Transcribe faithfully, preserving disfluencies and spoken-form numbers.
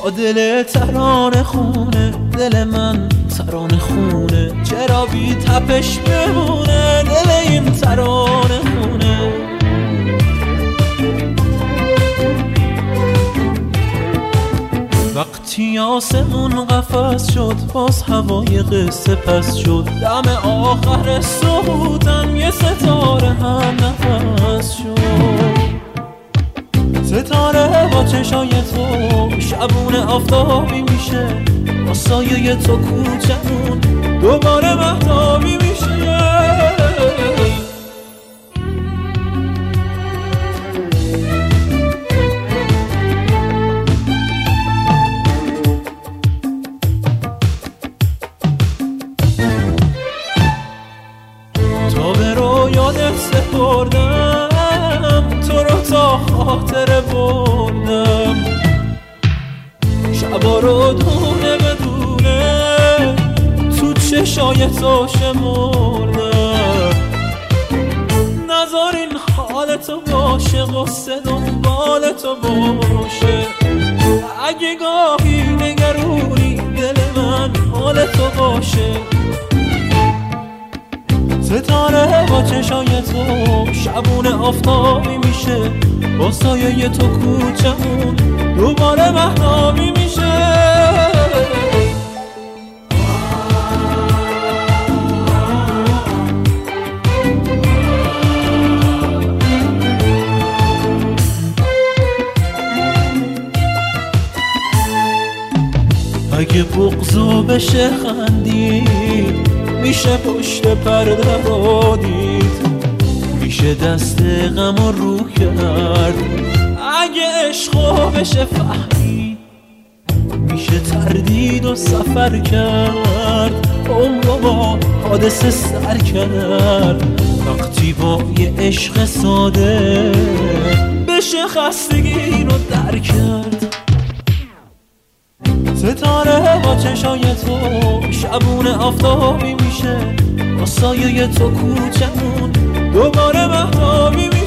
تا دل ترانه خونه، دل من ترانه خونه، چرا بی تپش بمونه دل این ترانه خونه. وقتی آسمون قفس شد باز هوای قصه پس شد، دم آخر صبحتن یه ستاره هم نفس شد. ستاره با چشای تو شبونه آفتابی میشه، با سایه تو کوچمون دوباره مهتابی میشه. تا به رویات سپردم تو رو تا خاطره بردم، شبا رو دونه بدونه تو چشای تو شمردم. نذار این حال تو باشه غصه دنبال تو باشه، اگه گاهی نگرونی دل من حال تو باشه. ستاره با چشای تو شبونه آفتابی میشه، با سایه تو کوچمون دوباره مهتابی میشه. اگه بغضو بشه خندید، میشه پشت پرده رو دید، میشه دست غم رو کرد. اگه عشقو بشه فهمید، میشه تردید و سفر کرد، عمر رو با حادثه سر کرد. وقتی با یه عشق ساده بشه خستگی رو در کرد. ستاره با چشای تو شبونه آفتابی میشه، با سایه تو کوچمون دوباره مهتابی میشه.